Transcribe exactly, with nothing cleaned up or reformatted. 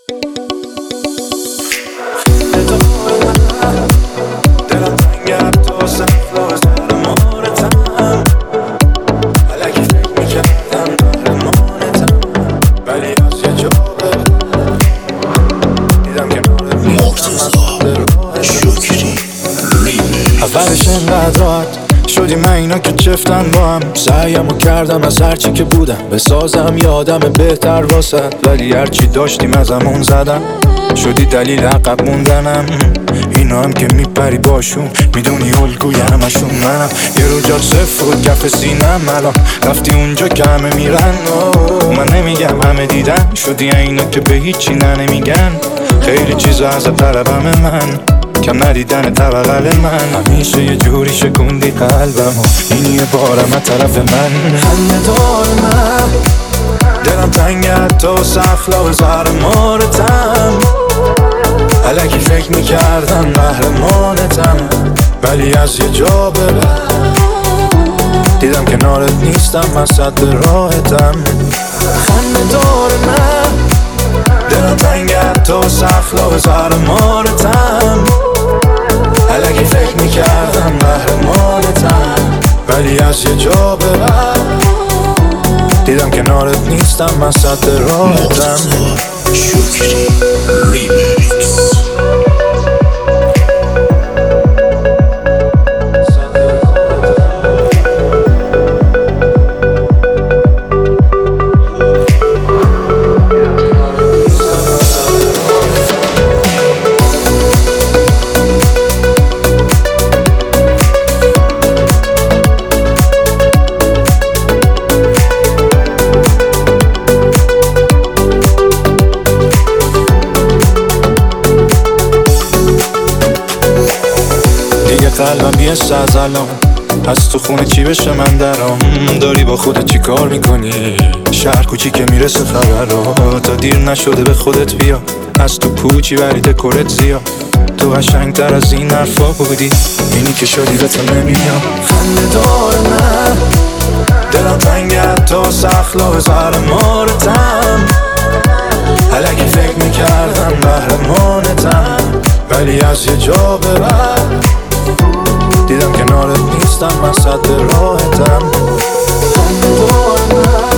دلم تنگه تو سفلا زر مارتم علکی فکر میکردم قهرمانتم ولی از یه جا به دیدم کنارت نیستم شکری اولش انقدر راحت شدی من اینا که چفتن با هم سعیمو کردم از هرچی که بودم بسازم یادم بهتر واسد ولی هرچی داشتیم از همون زدم شدی دلیل عقب موندنم اینا هم که میپری باشون میدونی الگوی همشون منم یه رو جات صفر بود کف سینم الان رفتی اونجا که همه میرن من نمیگم همه دیدن شدی اینا که به هیچی نه نمیگن خیلی چیزا از طلبم من کم ندیدن طبقل من همیشه یه جوری شکوندی قلبم و این یه بارم از طرف من خنده دار من دلم تنگه تو سخلا زر مارتم علکی فکر میکردم قهرمانتم ولی از یه جا به بعد دیدم کنارت نیستم من صد راحتم خنده دار من دلم تنگه تو سخلا زر مارتم علکی فکر میکردم قهرمانتم ولی از یه جا به بعد دیدم کنارت نیستم من صد راحتم شکری ریمیکس قلبم بیست از الان از تو خونه چی بشه من درام داری با خودت چی کار میکنی شهر کوچی که میرسه خبر را تا دیر نشده به خودت بیا از تو پوچی ولی دکورت زیاد تو قشنگتر از این حرفا بودی اینی که شدی به تو نمیام خنده دار من دلم تنگه تو سخلا زر مارتم علکی فکر میکردم قهرمانتم ولی از یه جا به بعد دیدم کنارت نیستم من صد راحتم خنده دار من